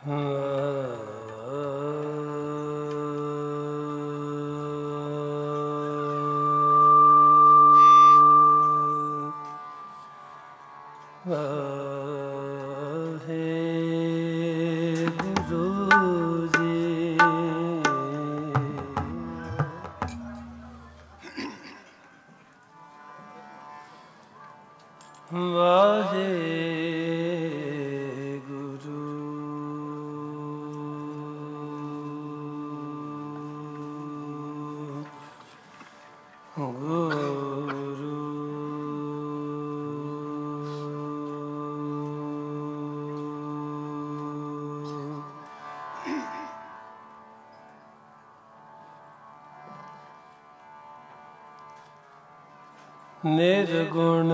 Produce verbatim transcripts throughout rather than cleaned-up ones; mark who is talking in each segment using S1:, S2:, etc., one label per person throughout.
S1: ਨਿਰਗੁਣ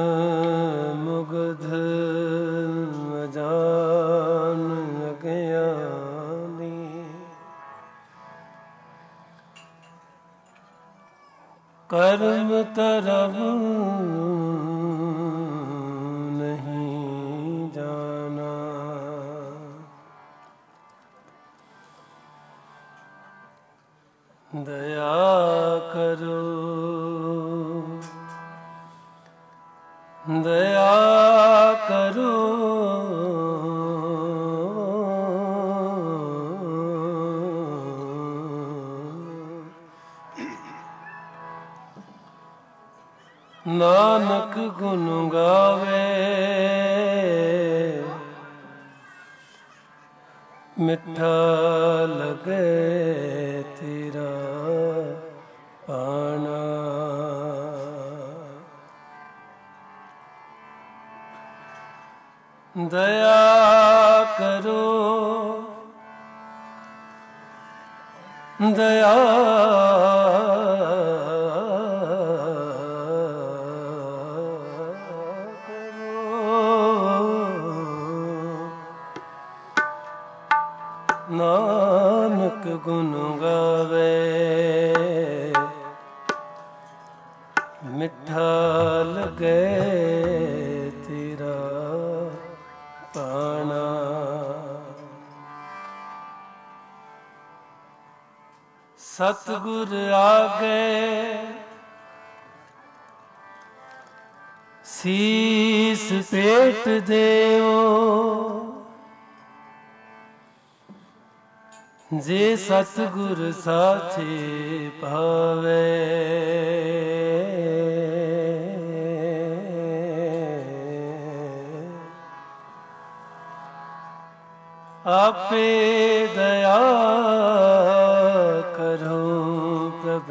S1: ਮੁਗਧ ਅਜਾਨ ਅਗਿਆਨੀ ਕਰਮ ਧਰਮ ਨਹੀਂ ਜਾਨਾ ਦਇਆ ਕਰੋ ਦਇਆ ਕਰੋ ਨਾਨਕ ਗੁਣ ਗਾਵੇ ਮਿੱਠਾ ਲਗੇ ਤੇਰਾ ਪਾਣਾ ਦਇਆ ਕਰੋ ਦਇਆ ਨਾਨਕ ਗੁਣ ਗਾਵੇ ਮਿੱਠਾ ਲਗੇ ਤੇਰਾ ਪਾਣਾ ਸਤਿਗੁਰ ਆਗੇ ਸੀਸ ਭੇਟ ਦਿਓ ਜੇ ਸਤਿਗੁਰ ਸਾਚੇ ਭਾਵੇ ਆਪੇ ਦਇਆ ਕਰੋ ਪ੍ਰਭ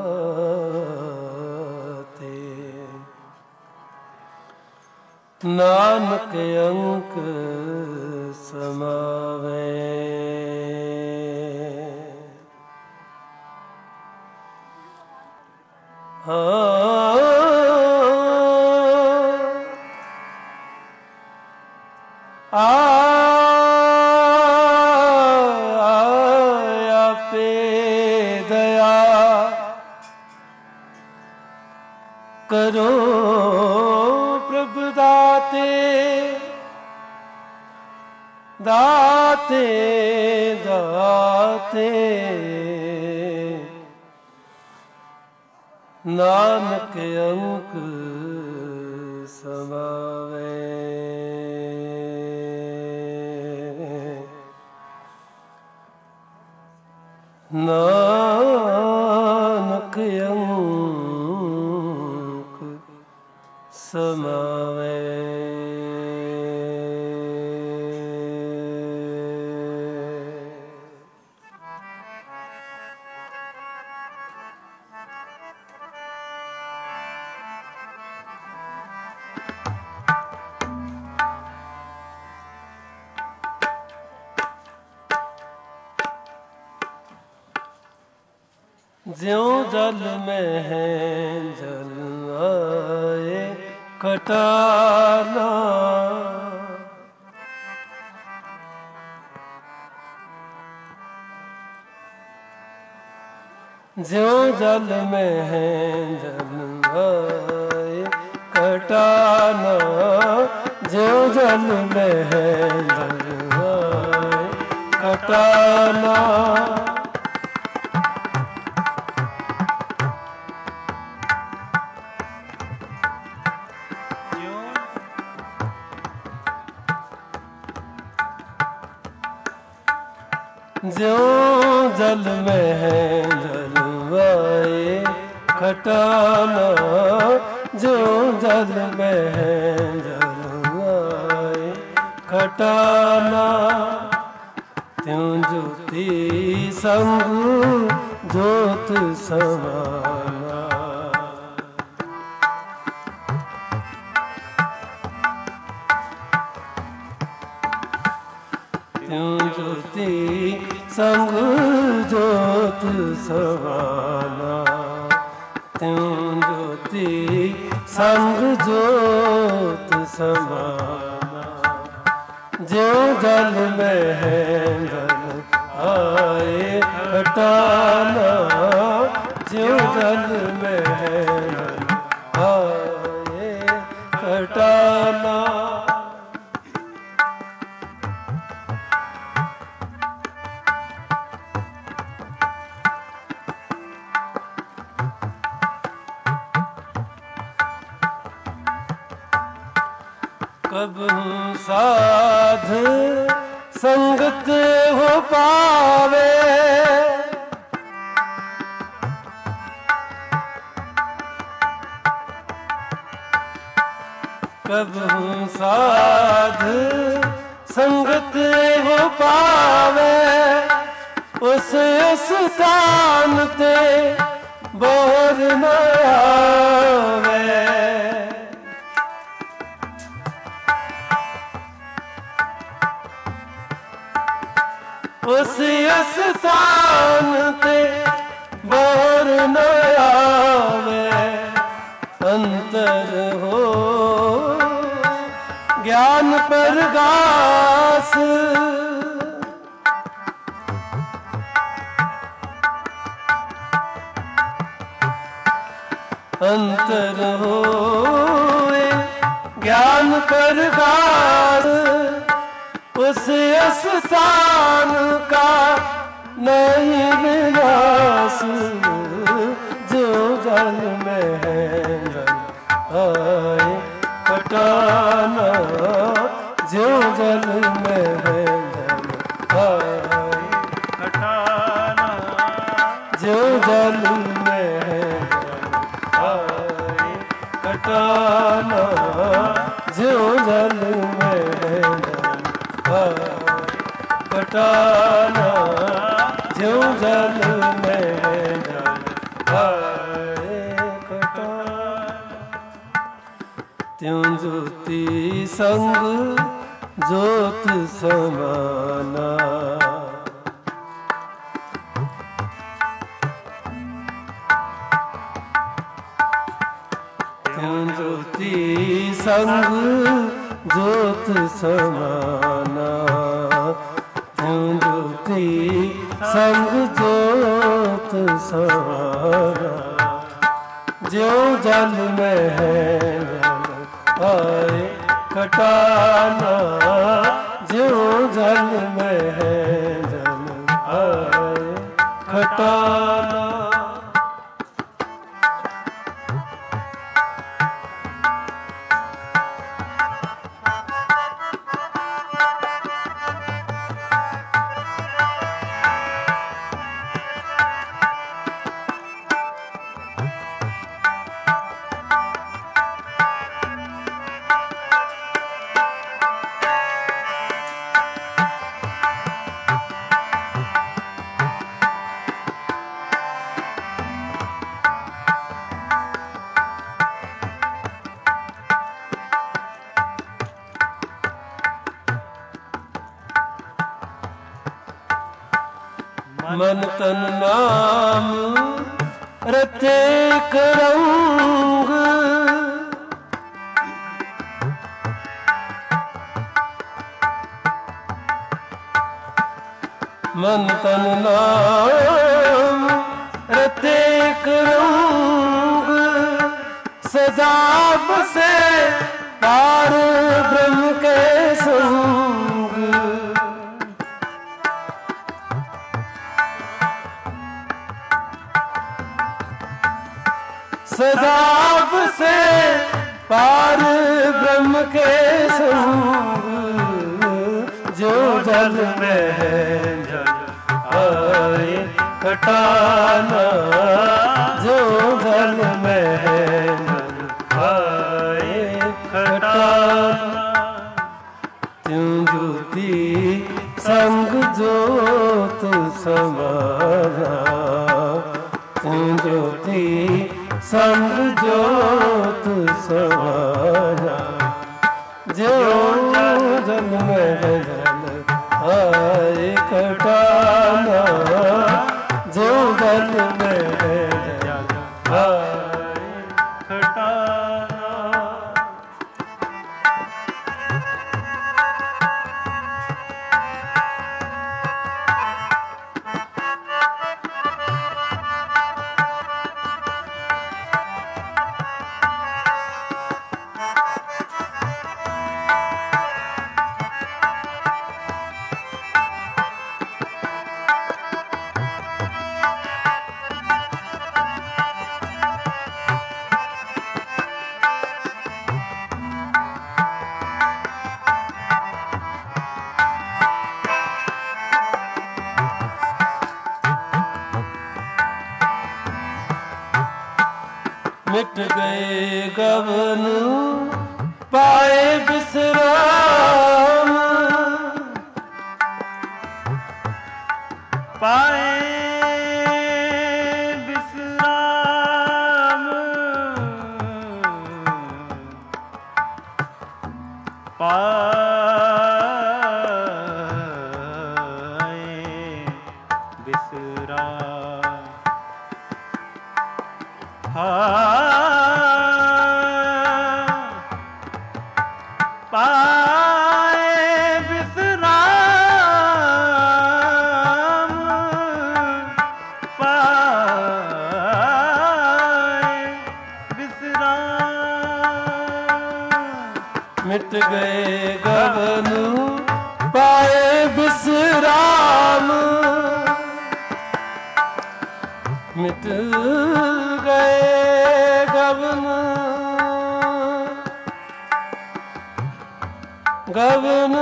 S1: ਦਾਤੇ ਨਾਨਕ ਅੰਕ ਸਮਾਵੇ ਹਾਂ ਆ ਕਰੋ ਪ੍ਰਭ ਦਾਤੇ ਦਾਤੇ ਦਾਤੇ ਨਾਨਕ ਅੰਕ ਸਮਾਵੇ ਨਾਨਕ ਅੰਕ ਸਮਾਵੇ ਜਿਉ ਜਲ ਮੈਂ ਹੈ ਜਲ ਆਏ ਕਟਾਨਾ ਜਿਉ ਜਲ ਮੈਂ ਹੈ ਜਲ ਆਏ ਕਟਾਨਾ ਜਿਉ ਜਲ ਮੈਂ ਹੈ ਜਲ ਆਏ घटाना ज्यों जल में है जलवाए घटाना, ज्यों जल में है जलवाए घटाना, त्यों ज्योति संग ज्योत समाना। त्यों ज्योति संग ज्योत समाना, त्यों ज्योति संग ज्योत समाना। ज्यों जल में है जल आए घटाना, ज्यों जल में है जल आए घटाना। कबहू साध संगत हो पावे, कबहू साध संगत हो पावे, उस स्थान ते बोर न आवे। उस स्थान ते बोर न आवे, अंतर हो ज्ञान प्रगास। अंतर हो ज्ञान प्रगास, उस स्थान का नहीं विनाश। जो जल में है जल आए घटाना, जो जल में है जल आए घटाना, जो जल में है जल आए घटाना, जो जल में है जल घटाना, ज्यों जल में जल आए घटाना। त्यों ज्योति संग ज्योत समाना, त्यों ज्योति संग ज्योत समाना, त्यों ज्योति संग ज्योत समाना। ज्यों जल में है जल आए घटाना, ज्यों जल में है जल आए घटाना। मन तन नाम रते करंग, मन तन नाम रते करंग, सदा बसे पार ब्रह्म के संग। सदाब से पार ब्रह्म के संग जो जल में है जल आए घटाना जो जल में है जल आए घटाना त्यों ज्योति संग ज्योत समाना त्यों ज्योति संग ज्योत समाना जो जल में है जल आए घटाना जो जल में है जल आए घटाना मिट गए गबन पाए विश्राम
S2: पाए विश्राम पाए विश्राम पाए विश्राम पाए विश्राम
S1: मिट गए गबन पाए विश्राम मिट गए गबन गबन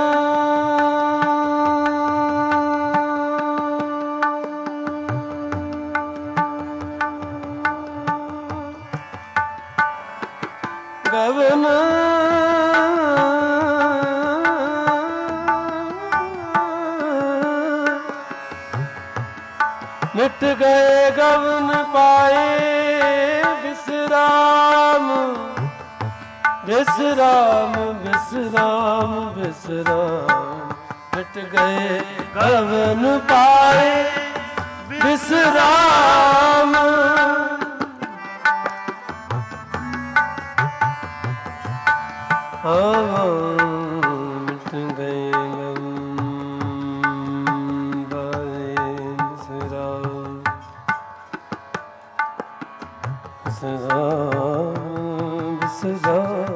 S1: गबन मिट गए गबन पाए विश्राम विश्राम विश्राम विश्राम मिट गए गबन पाए विश्राम हाँ मिट गए गबन पाए विश्राम विश्राम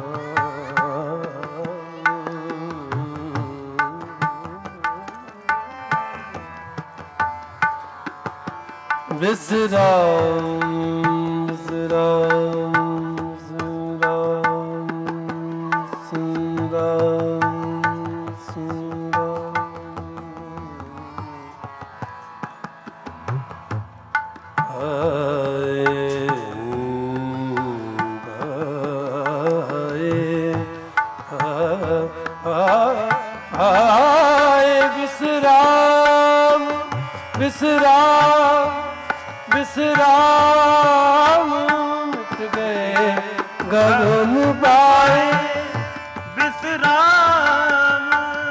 S1: विश्राम विश्राम विश्राम विश्राम मिट गए गगन पाए
S2: विश्राम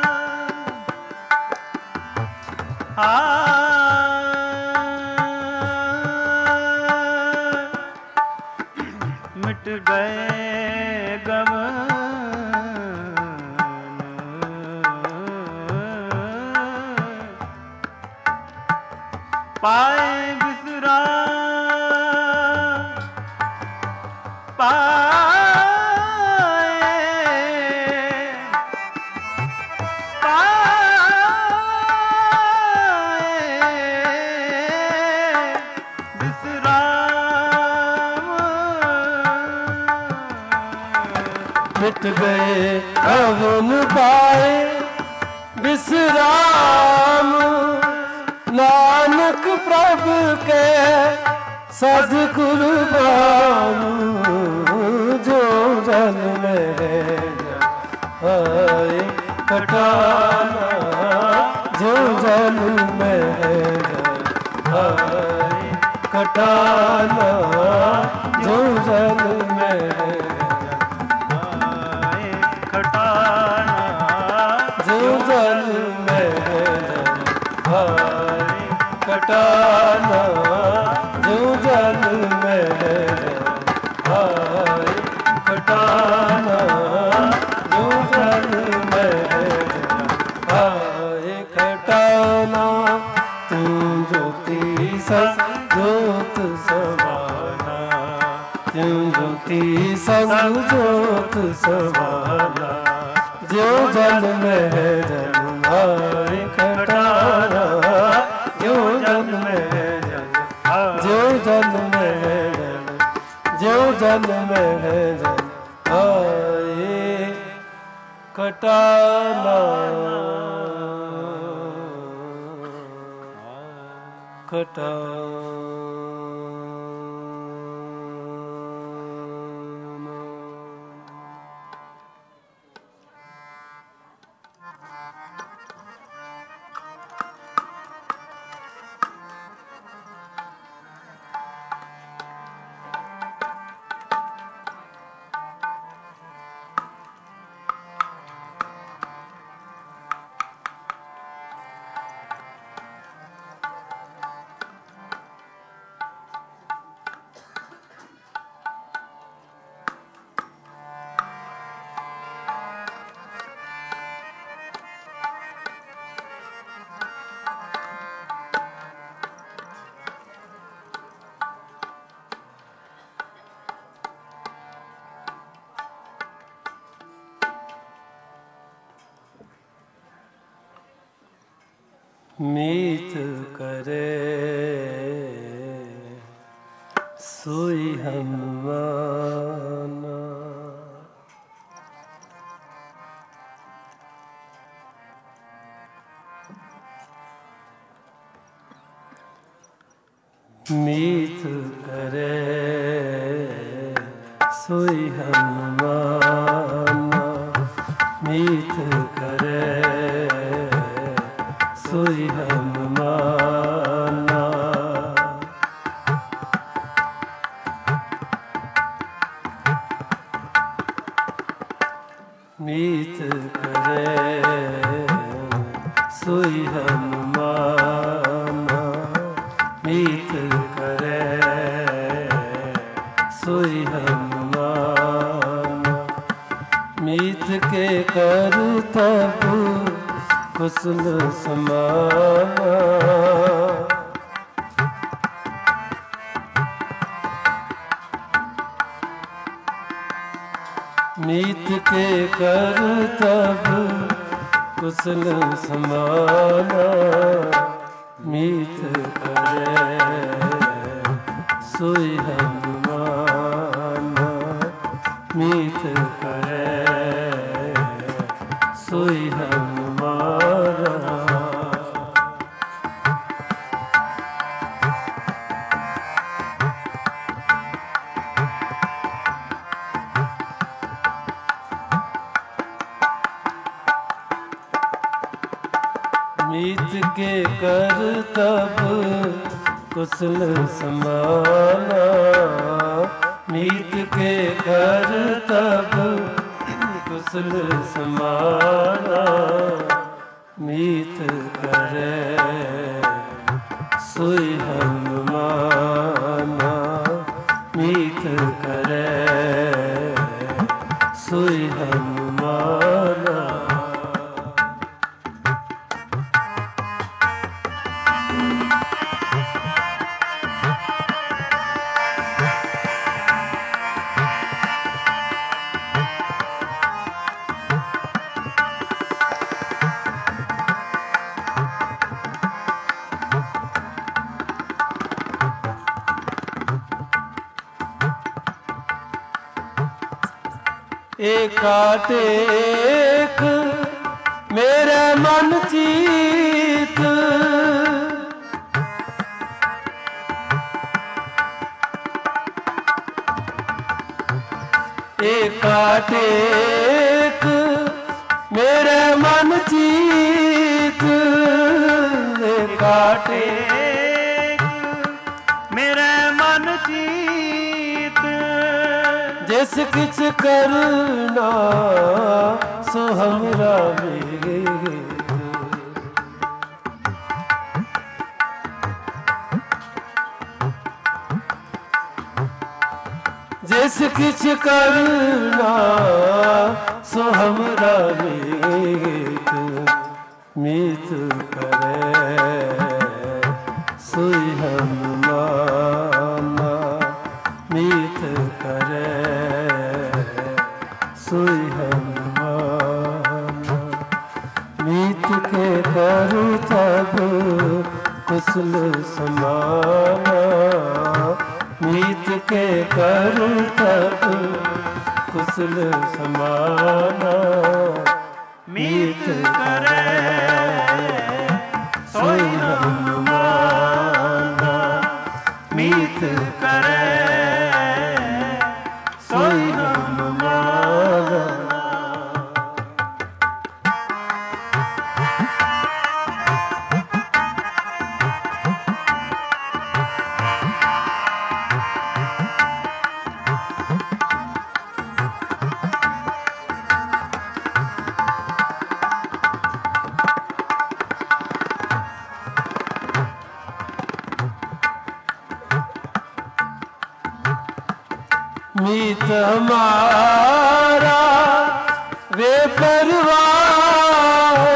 S2: मिट गए गगन पाए विश्राम पाए पाए विश्राम
S1: गए अवन पाए विश्राम। नानक प्रभु के सद्गुरु बानु जो जन में आए कटाना, जो जन में आए कटाना, जो जन में
S2: आए कटाना,
S1: जो जन में आए कटाना, जो जन में आए कटाना, जो जन में आए कटाना। तू ज्योति संग ज्योत समाना, तू ज्योति संग ज्योत समाना, जो जन में जन आए कटाना, जो जन में जन, जो जन में जन, जो जन में जन आए कटाना, कटाना। मीत करे सोई हनुमाना, मीत करे सोई हनुमाना, मीत करे सोई हनुमाना। मीत करे सोई हनुमाना, मीत करे सोई हनुमाना। मीत के कर तब कुशल समाना, मीत के कर तब कुशल समाना। मीत करे सोई हनुमाना, मीत करे सोई हनुमाना। मीत के कर तब कुशल समाना, मीत के कर तब कुशल समाना। मीत करे सोई हनुमाना, मीत करे सोई हनुमाना। एकाटेक मेरे मन चीत, एकाटेक मेरे मन चीत, एकाटेक
S2: मेरे मन चीत।
S1: जिस किछ करना सो हमरा मेरे, जिस किछ करना सो हमरा मीत, मीत करे सोई हम माना, मीत करे सोई हम माना। मीत के करूँ तब कुशल समाना, मीत के करूँ तब कुशल समाना।
S2: मीत करे सोई हम माना, मीत करे सोई हम माना।
S1: मीत हमारा वे परवाह,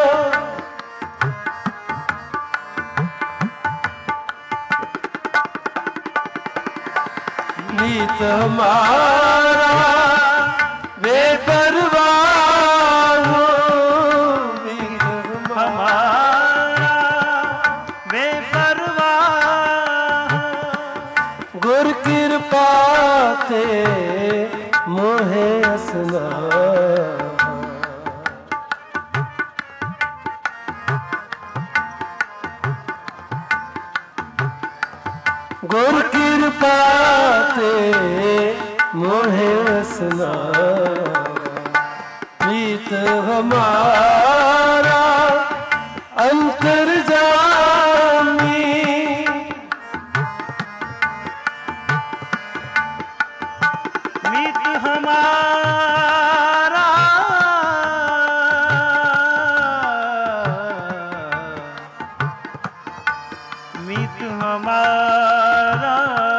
S1: मीत हमारा वे परवाह, मीत
S2: हमारा वे परवाह।
S1: गुर कृपा ते मोहे असना, गुर कृपा ते मोहे असना। मीत हमारा अंतर्जामी,
S2: मीत हमारा मीत हमारा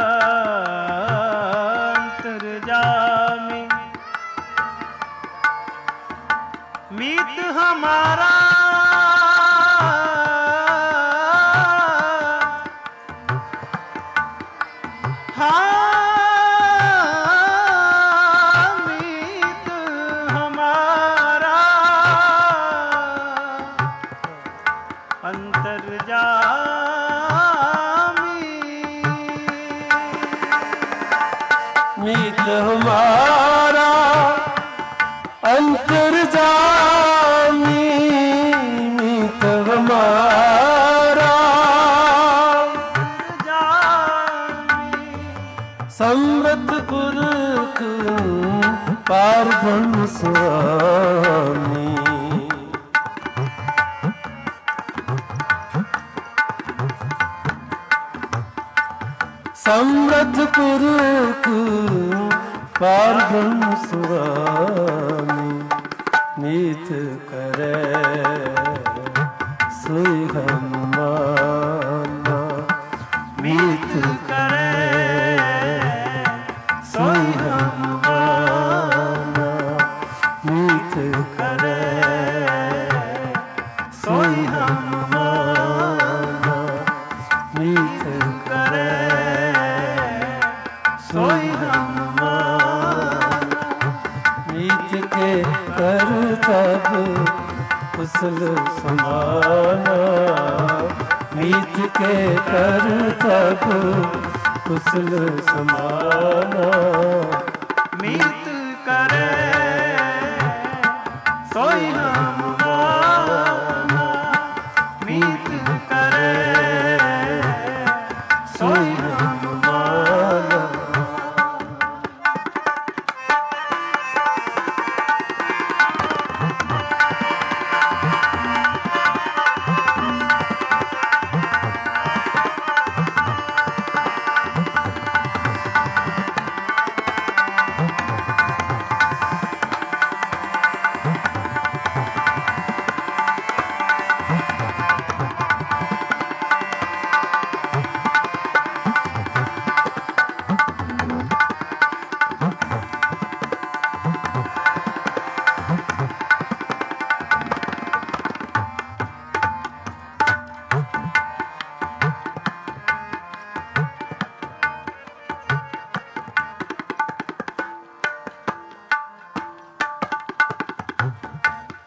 S2: अंतर्जामी, मीत हमारा हाँ अंतर्जामी।
S1: मीत हमारा अंतर्जामी, मीत हमारा
S2: अंतर्जामी।
S1: समृत पुरख पार ब्रह्म स्वामी, समृत पुरख पार ब्रह्म स्वामी। मीत करे सोई हम माना, मीत करे सोई हम माना, मीत करे सोई हम माना, मीत करे सोई हम माना। मीत के कर तब कुशल समाना, मीत के कर तब कुशल समाना।
S2: मीत करे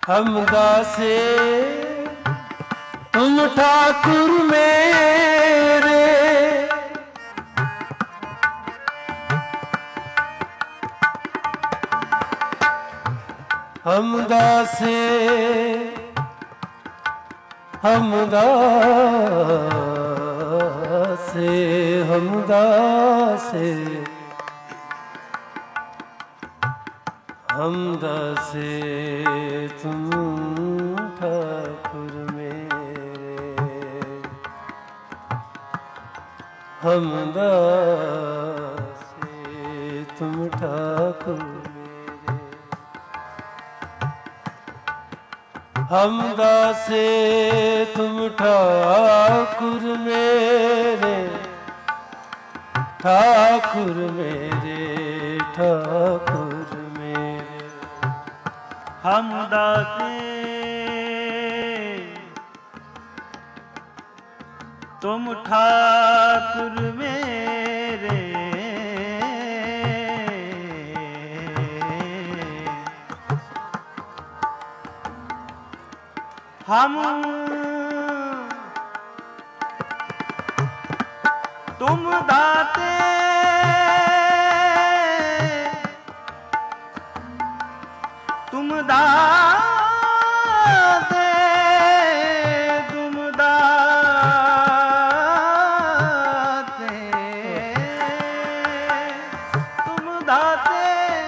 S1: हम दासे तुम ठाकुर मेरे, हम दासे हम दासे हम दासे हम दासे तुम ठाकुर मेरे, हम दासे तुम ठाकुर मेरे, हम दासे तुम ठाकुर मेरे, ठाकुर मेरे ठाकुर मेरे,
S2: हम दासे तुम ठाकुर मेरे, हम तुम दाते तुम दाते तुम दाते तुम दाते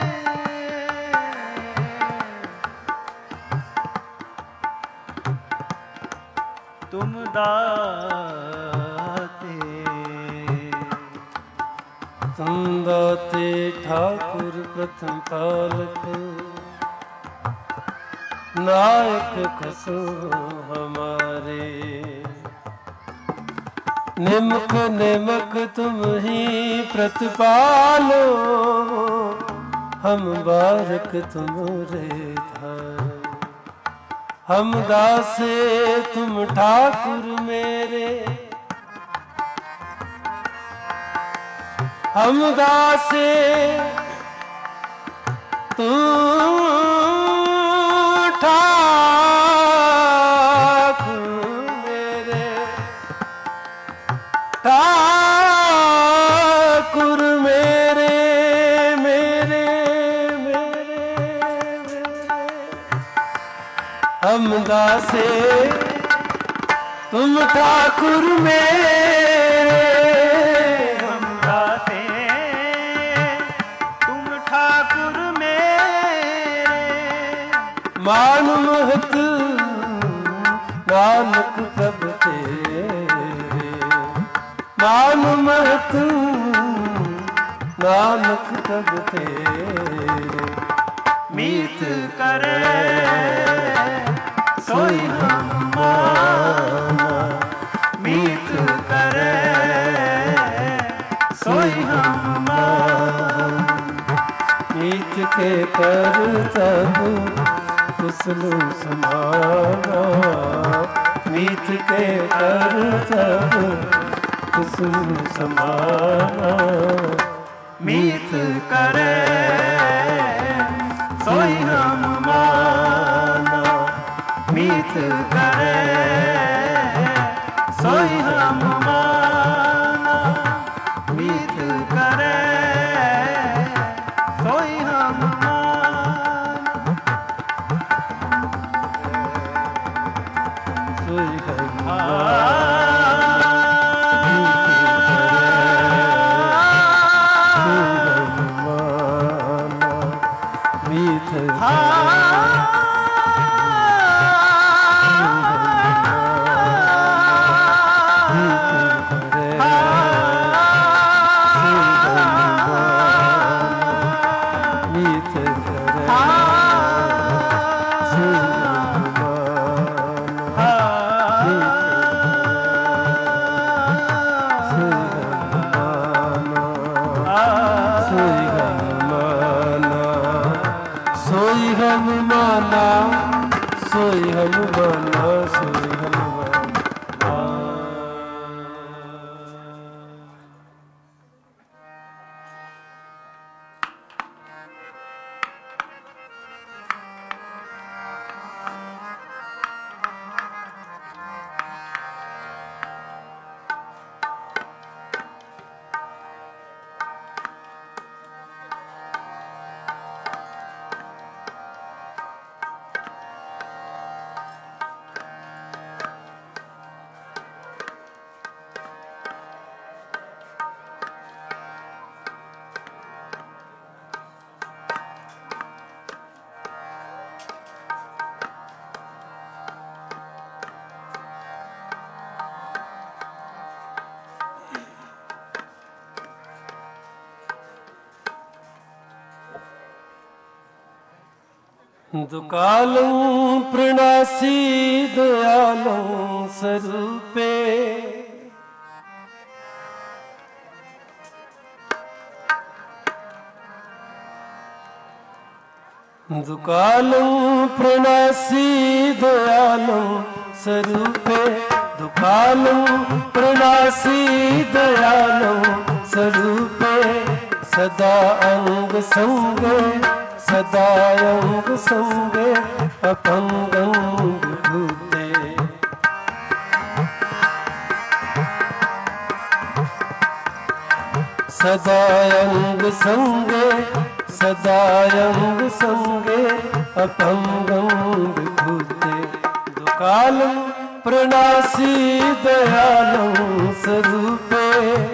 S2: तुम दाते
S1: तुम दाते ठाकुर प्रथम पालक, नायक कसो हमारे, निमक निमक तुम ही प्रतिपालो, हम बारक तुमरे धारो, हम दासे तुम ठाकुर मेरे, हम दासे तुम ठाकुर मेरे, ठाकुर मेरे मेरे मेरे मेरे, हम दासे तुम ठाकुर मेरे,
S2: हम दासे तुम ठाकुर मेरे,
S1: मान महत नानक प्रभ तेरे, मान महत नानक प्रभ तेरे,
S2: मीत करे सोई हम माना, मीत करे सोई हम माना,
S1: मीत के कर तब कुसलु समाना, मीत के कर तब कुसलु समाना,
S2: मीत करे सोई हम माना, मीत करे सोई हम माना, मीत करे सोई हम माना,
S1: सोई हम सोई हम माना, सोई हम माना। दुकालं प्रणासी दयालं स्वरूपे दुकालं प्रणासी दयालं स्वरूपे दुकालं प्रणासी दयालं स्वरूपे सदा अंग संगे सदा अंग संगे अपंगं विभूते सदा अंग संगे सदा अंग संगे अपंगं विभूते दुकालं प्रणासी दयालं स्वरूपे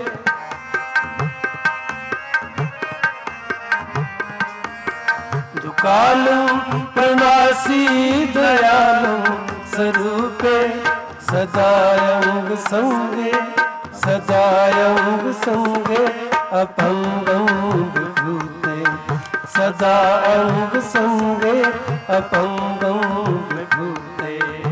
S1: दुकालं प्रणासी दयालं स्वरूपे सदा अंग संगे सदा अंग संगे अपंगं विभूते सदा अंग संगे अपंगं विभूते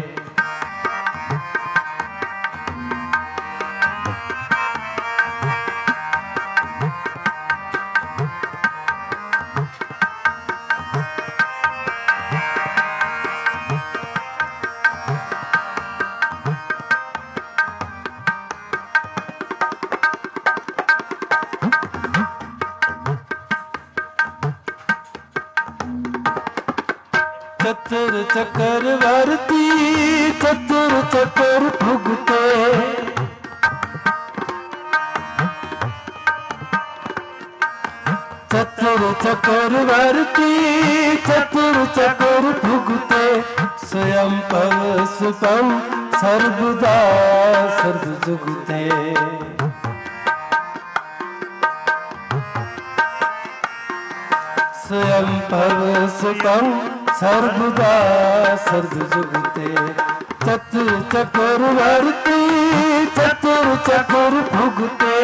S1: चतुर चक्रवर्ती चतुर चक्र भुगते चतुर चक्रवर्ती चतुर चक्र भुगते स्वयं पव सुपम सर्वदा सर्व जुगते स्वयं पव सुपम सर्वदा सर्व जुगते चतुर चक्रवर्ती चतुर चक्र भुगते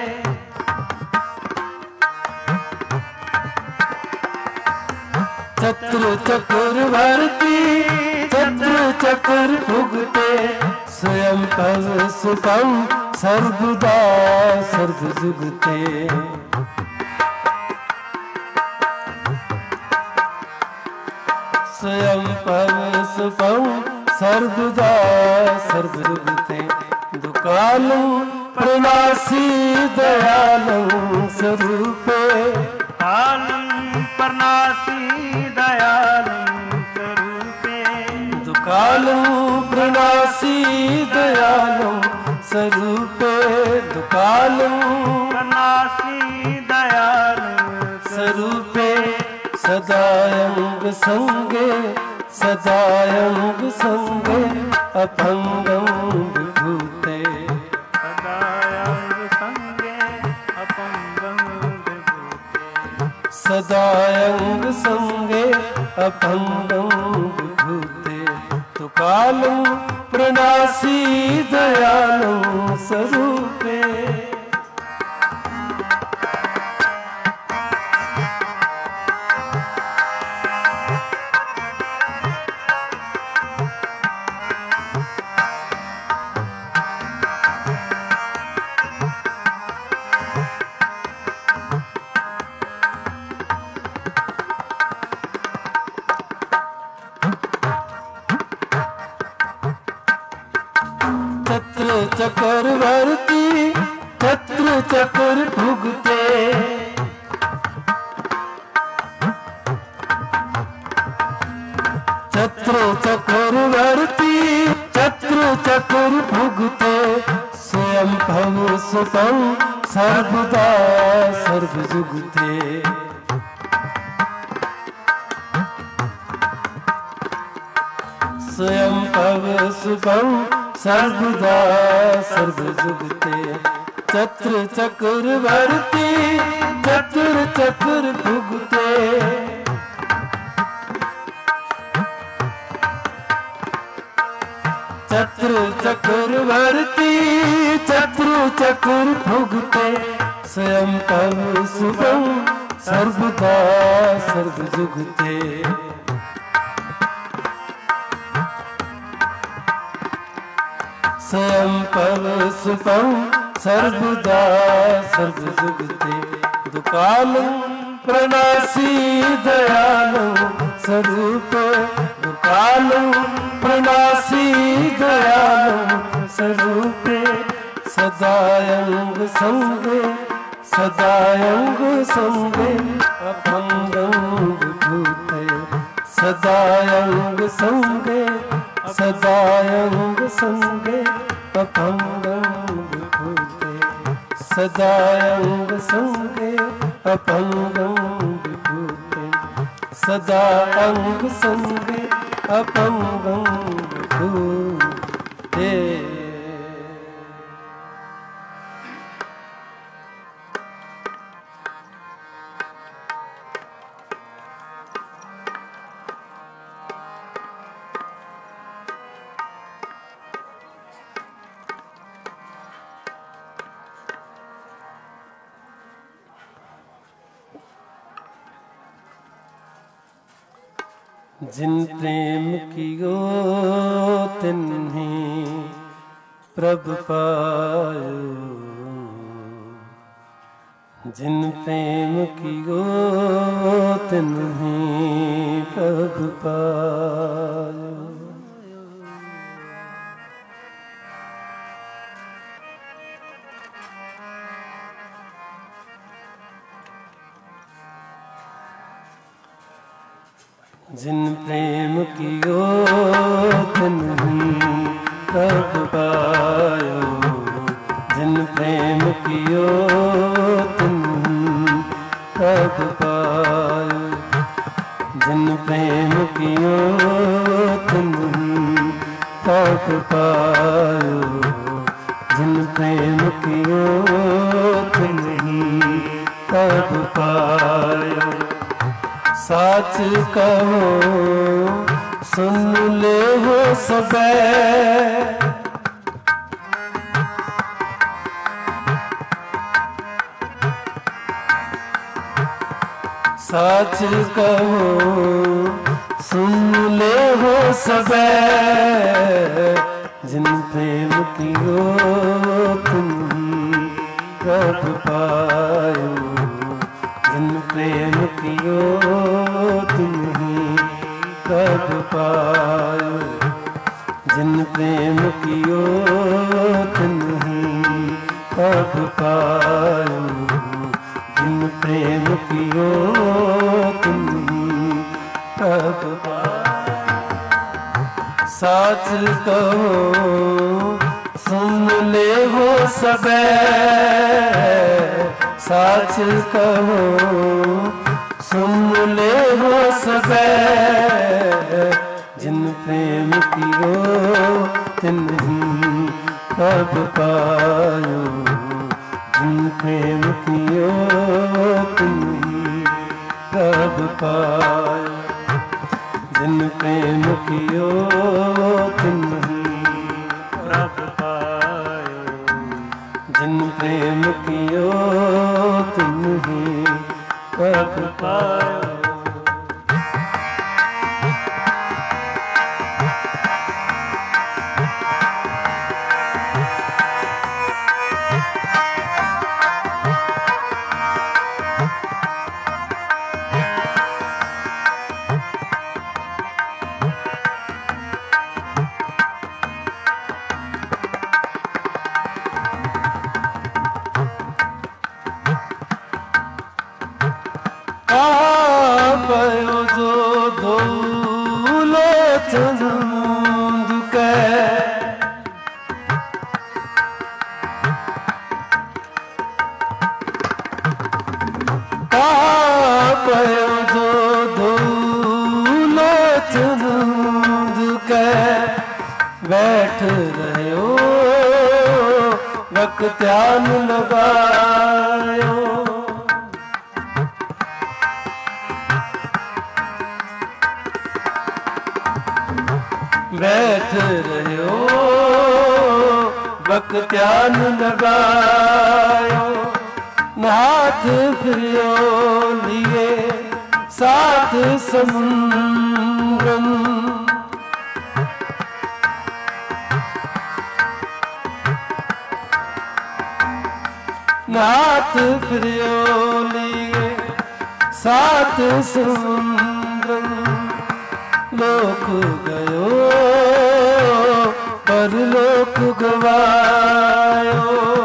S1: चतुर चक्रवर्ती चतुर चक्र भुगते स्वयं पव सुखम सर्वदा सर्व जुगते स्वयं पव सुखम सर्वदा सर्व जुगते दुकालं प्रणासी दयालं स्वरूपे
S2: कालं प्रणासी दयालं स्वरूपे
S1: दुकालं प्रणासी दयालं स्वरूपे दुकालं
S2: प्रणासी दयालं
S1: स्वरूपे सदा अंग संगे सदा अंग संगे अपंगं विभूते
S2: सदा अंग संगे अपंगं विभूते
S1: सदा अंग संगे अपंगं विभूते दुकालं प्रणासी दयालं स्वरूपे चत्र चक्रवर्ती चत्र चक्र भुगते चत्र चक्रवर्ती चत्र चक्र भुगते स्वयं भव सुखम सर्वदा सर्व जुगते स्वयं भव सुखम सर्वदा सर्व जुगते चत्र चक्रवर्ती चतुर चक्र भुगते चत्र चक्रवर्ती चतुर चक्र भुगते स्वयं तव शुभम सर्वदा सर्व जुगते स्वयं परस्पं सर्वदा सर्वजुगते दुकालं प्रणासी दयालं स्वरूप दुकालं प्रणासी दयालं स्वरूपे सदायंग संगे सदायंग संगे अभंगं विभूते सदायंग संगे सदायंग संगे अभंगं विभूते सदायंग संगे अभंगं विभूते सदा अंग संगे अभंगं विभूते। जिन प्रेम कियो तिन्हीं प्रभु पायो जिन प्रेम कियो तिन्हीं प्रभु पायो। जिन प्रेम कियो तिन्हीं प्रभु पायो जिन प्रेम कियो तिन्हीं प्रभु पायो जिन प्रेम कियो तिन्हीं प्रभु पायो जिन प्रेम कियो तिन्हीं प्रभु पायो। साच कहो सुन ले हो सबे साच कहो सुन ले हो सबे जिन प्रेम कियो तिन्हीं प्रभु पायो जिन प्रेम कियो तिन्हीं प्रभु पायो जिन प्रेम कियो तिन्हीं प्रभु पायो जिन प्रेम कियो तिन्हीं प्रभु पायो। साच कहो सुन ले हो सबे साच कहो सुन ले हो सबे जिन प्रेम कियो तिन्हीं प्रभु पायो जिन प्रेम कियो तिन्हीं प्रभु पायो जिन प्रेम कियो तिन्हीं प्रभु पायो जिन प्रेम कियो तिन्हीं प्रभु पायो। बैठ रहे हो वक्त ध्यान लगायो बैठ रहे हो वक्त ध्यान लगायो हाथ फिरियो लिए साथ समुद्रन नाथ फिरियो लिए सात समुद्र लोक गयो परलोक गवायो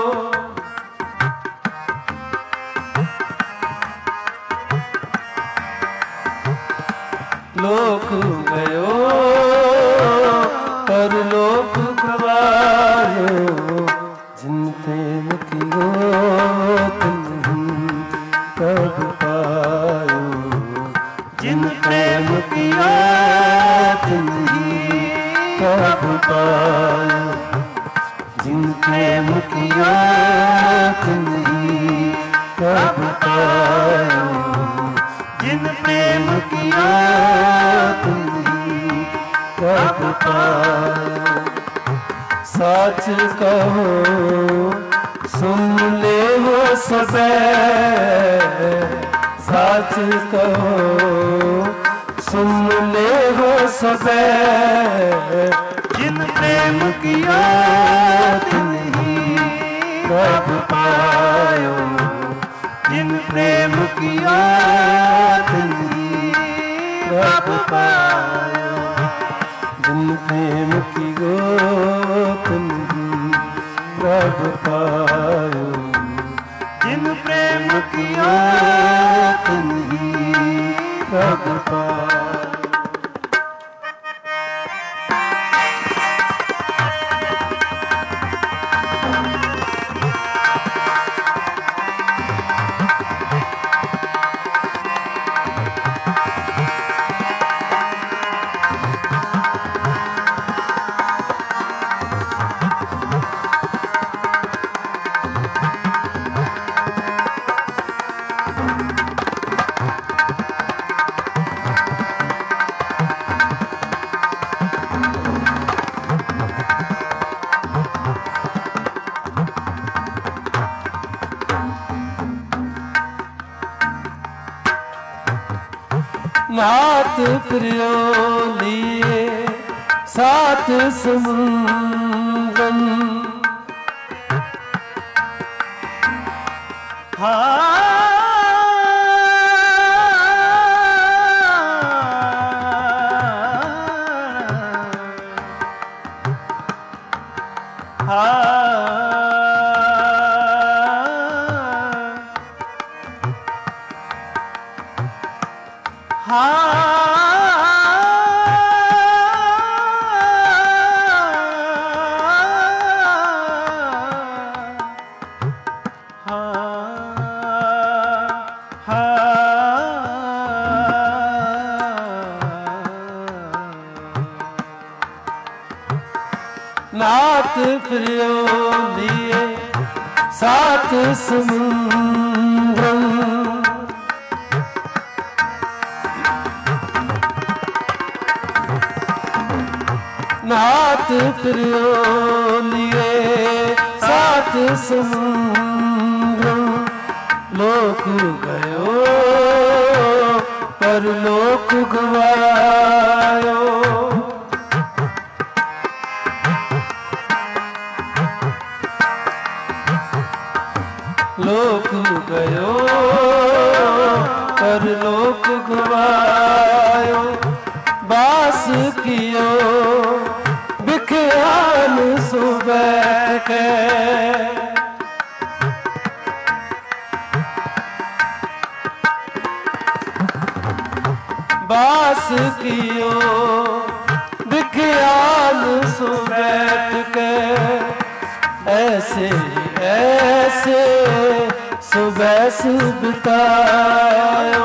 S1: लोक गयो परलोक गवायो जिन प्रेम कियो तिन्हीं कब पायो जिन प्रेम कियो तिन्हीं कब पायो जिन प्रेम कियो तिन्हीं कब पायो जिन प्रेम कियो तिन्हीं कब पायो सच कहो सुन ले वो सबे सच कहो सुन ले वो सबे जिन प्रेम किया तिन्हीं कब पायो जिन प्रेम किया तिन्हीं कब पायो जिन प्रेम कियो तिन्हीं कब पायो जिन प्रेम कियो तिन्हीं कब पायो नाथ प्रियो लिए सात समुद्रन नाथ प्रियो लिए सात समुद्र नाथ प्रियो लिए सात समुद्र लोक गयो परलोक गवायो लोक गयो परलोक गवायो बास कियो बिख्यान सुबह के बास कियो बिख्यान सुबह के ऐसे ऐसे सुबह बितायो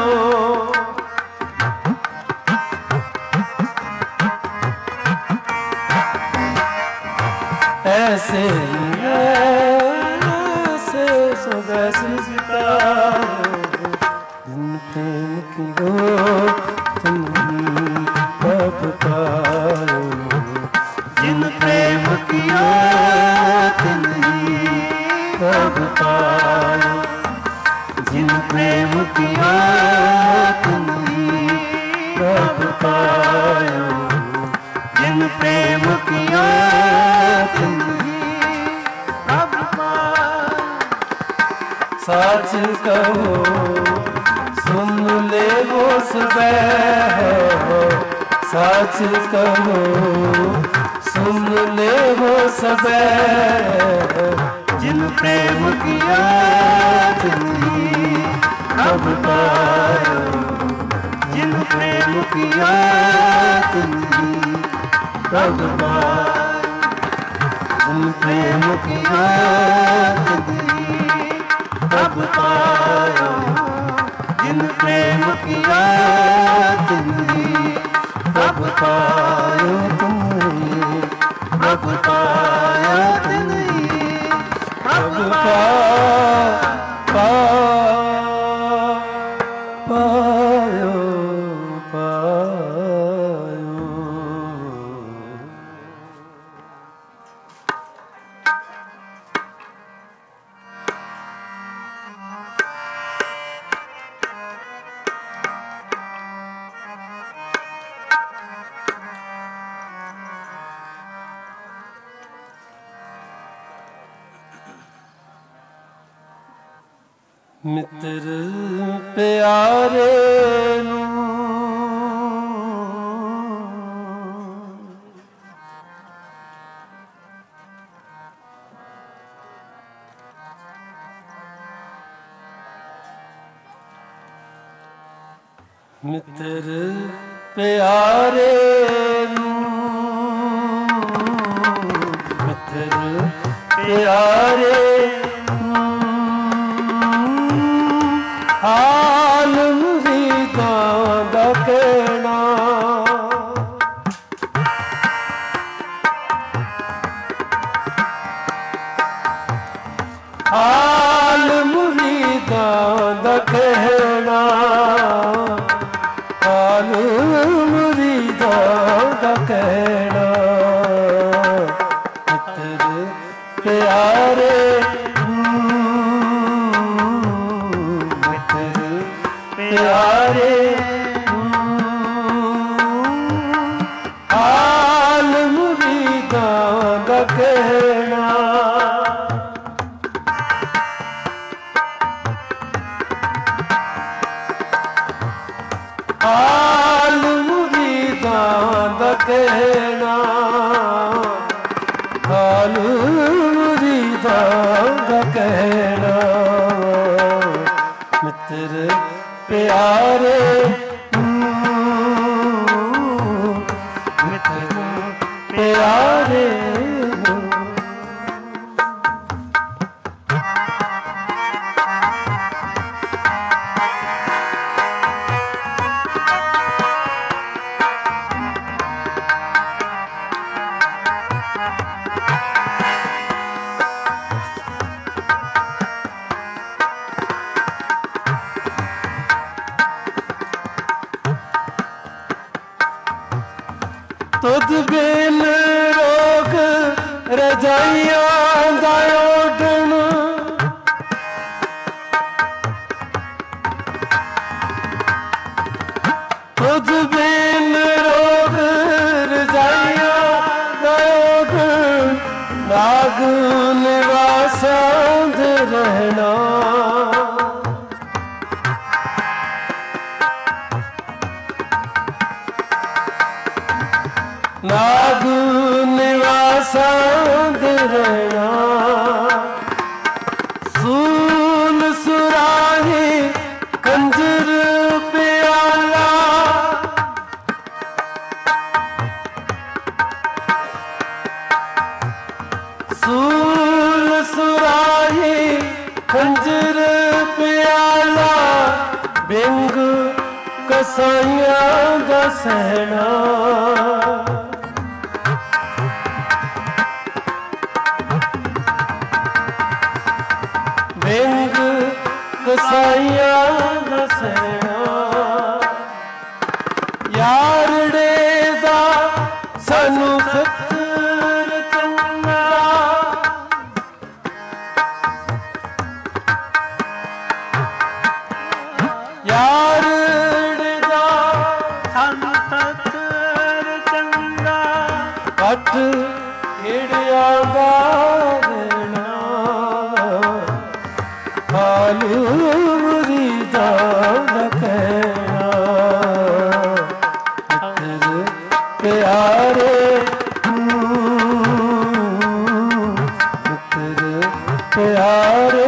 S1: ऐसे ऐसे सुबह बितायो जिन प्रेम की गो तुम कब पायो जिन प्रेम किया तिन्हीं कब पायो जिन प्रेम किया तिन्हीं कब पायो जिन प्रेम किया तिन्हीं कब पायो साच कहो सुन ले वो सबे हो, साच कहो सुन ले वो सबे, जिन प्रेम किया तिन्ही कब पायो, जिन प्रेम किया तिन्ही कब पायो, जिन प्रेम किया तिन्ही कब पायो, जिन प्रेम किया तिन्ही कब पायो, तुम्ही कब पाया तिन्ही कब पाया पायो पायो। मित्र प्यारे नू मित्र प्यारे नू, मित्र प्यारे हाल मुरीदां दा कहना, हाल मुरीदां दा कहना, हाल मुरीदां दा कहना, मित्र प्यारे प्यारे हाल मुरीदां दा कहना, हाल मुरीदां दा कहना, हाल मुरीदां दा कहना, मित्र प्यारे मित्र प्यारे तुद बिन रोग रजाइयां दा ओढ़न, तुद बिन रोग रजाइयां दा ओढ़न, नाग निवासां दे रहना, नाग निवासां दे रहना, सूल सुराही कंजर प्याला, सूल सुराही कंजर प्याला, बिंग कसाइयां दा सहना, बिंग कसाइयां दा सहना, यारड़े दा सानू फकर चंगा, यारड़े दा सानू फकर चंगा, कट हिड़िया दा देना, हाल ਪਿਆਰੇ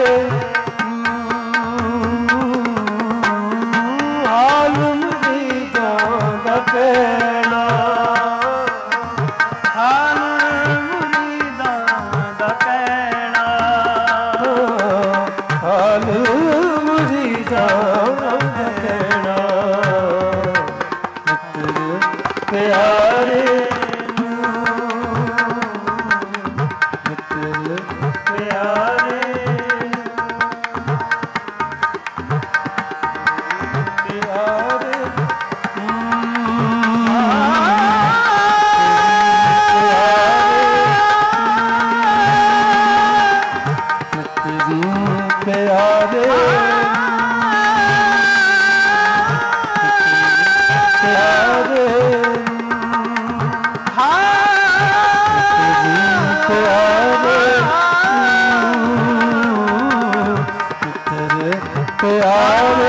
S1: ਆਲਮ ਦੀ ਦਾ ਕਹਿਣਾ
S2: ਹਾਲ ਮੁਰੀਦਾਂ ਦਾ ਕਹਿਣਾ
S1: ਹਾਲ ਮੁਰੀਦਾਂ ਦਾ ਕਹਿਣਾ ਮਿੱਤਰ ਪਿਆਰੇ ਮਿੱਤਰ ਪਿਆਰੇ ਪਿਆਰੇ ਪਿਆਰੇ ਪਿਆਰੇ ਪਿਆਰੇ ਪਿਆਰੇ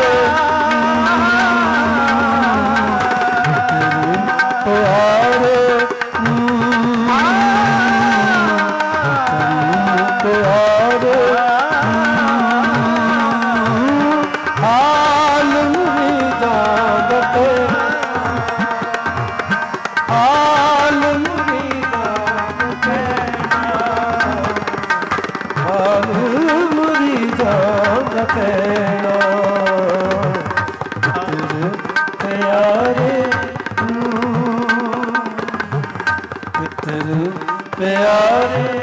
S1: ਪਿਆਰੇ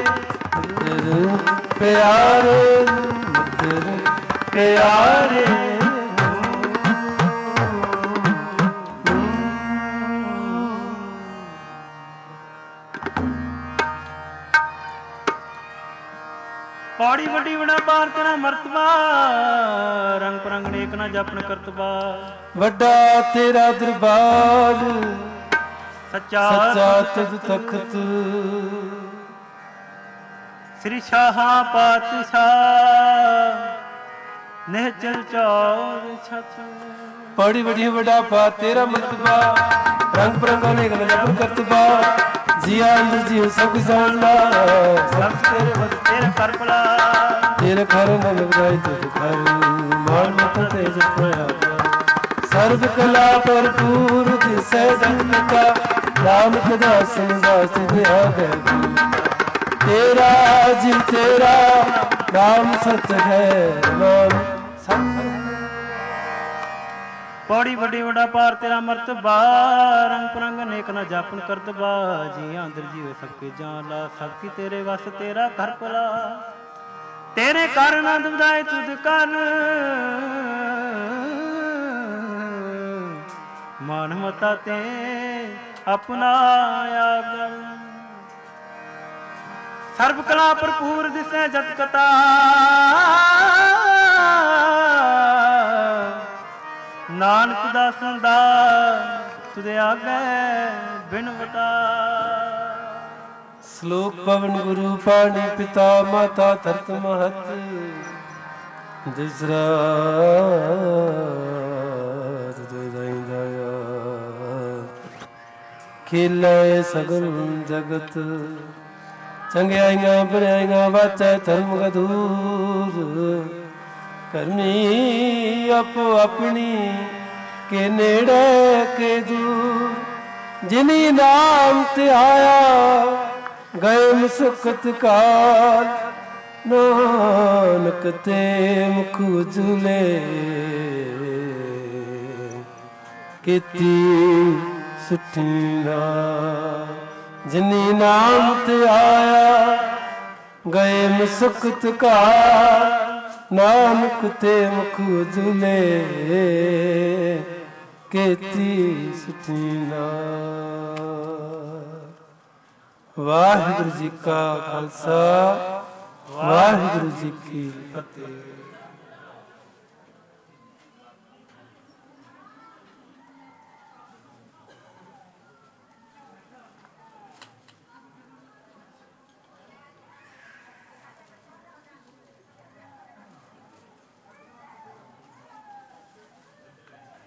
S1: ਪਿਆਰੇ ਮਿੱਤਰ ਪਿਆਰੇ
S2: ਪੌੜੀ ਵੱਡੀ ਬੜਾ ਪਾਰ ਤੇਰਾ ਮਰਤਬਾ ਰੰਗ ਪਰੰਗ ਨੇਕ ਨਾ ਜਪਨ ਕਰਤਬਾ
S1: ਵੱਡਾ ਤੇਰਾ ਦਰਬਾਰ
S2: ਸੱਚਾ
S1: ਸੱਚਾ ਤੁਧ ਤਖਤ
S2: ਸ੍ਰੀ ਸ਼ਾਹਾਂ ਪਾਤਸ਼ਾਹ ਨਿਹਚਲ ਚੌਰ ਛਤ
S1: ਪੌੜੀ ਵੱਡੀ ਵੱਡਾ ਪਾ ਤੇਰਾ ਮਰਤਬਾ ਰੰਗ ਬਰੰਗਾ ਨੇ ਗਲ ਜਪਨ ਕਰਤਬਾ ਜੀਆ ਅੰਦਰ ਜੀ ਸਭ ਜਾਣਦਾ
S2: ਸਭ ਤੇਰੇ ਵਸ ਤੇਰੇ ਕਰ ਭਲਾ
S1: ਤੇਰੇ ਘਰ ਨਲ ਬਰਾਈ ਤੁਧ ਘਰ ਮਾਨ ਮਤ ਤੇ ਜਪਿਆ ਸਰਬ ਕਲਾ ਭਰਪੂਰ ਦਿਸੈ ਜਨ ਕਾ ਨਾਨਕ ਦਾਸਨ ਦਾਸ ਦਿਆ ਗਏ ਤੇਰਾ ਜੀ ਤੇਰਾ ਨਾਮ ਸਤ ਹੈ ਨਾਮ ਸਤ
S2: ਪੌੜੀ ਵੱਡੀ ਵੱਡਾ ਪਾਰ ਤੇਰਾ ਮਰਤਬਾ ਰੰਗ ਪਰੰਗ ਨੇਕ ਨਾ ਜਾਪਨ ਕਰਤਬਾ ਜੀ ਅੰਦਰ ਜੀਵੇ ਸਭ ਕੇ ਜਾਨ ਲਾ ਸਭ ਕੀ ਤੇਰੇ ਵਸ ਤੇਰਾ ਘਰ ਭਲਾ ਤੇਰੇ ਕਰ ਆਨੰਦ ਵਧਾਏ ਤੁਧ ਕਰ ਮਾਨ ਮਤਾ ਤੇ ਆਪਣਾ ਆਪ ਸਰਬ ਕਲਾ ਭਰਪੂਰ ਦਿਸੈ ਜਤ ਕਤਾ ਨਾਨਕ ਦਾਸਨ ਦਾ ਤੁਦੇ ਆਗੇ ਬਿਨਵਤਾ
S1: ਸ਼ਲੋਕ ਪਵਨ ਗੁਰੂ ਪਾਣੀ ਪਿਤਾ ਮਾਤਾ ਧਰਤ ਮਹਤ ਦਿਸਰਾ ਖੇਲੇ ਸਗਲ ਜਗਤ ਚੰਗਿਆਈਆਂ ਬੁਰਾਈਆਂ ਵਾਚੈ ਧਰਮ ਗਦੂਰ ਕਰਮੀ ਆਪੋ ਆਪਣੀ ਕੇ ਨੇੜੇ ਕੇ ਦੂਰ ਜਿਨੀ ਨਾਮ ਤੇ ਆਇਆ ਗਏ ਮੁਸਕਤ ਕਾਲ ਨਾਨਕ ਤੇ ਮੁਖ ਉਜਲੇ ਕੀਤੀ ਸੁਠੀਨਾ ਜਿਨੀ ਨਾਮ ਤੇ ਆਇਆ ਗਏ ਮੁਸਕਤ ਕਾਲ ਨਾਨਕ ਤੇ ਮੁਖ ਉਜਲੇ ਕੀਤੀ ਸੁਠੀਨਾ। ਵਾਹਿਗੁਰੂ ਜੀ ਕਾ ਖਾਲਸਾ ਵਾਹਿਗੁਰੂ ਜੀ ਕੀ ਫਤਿਹ।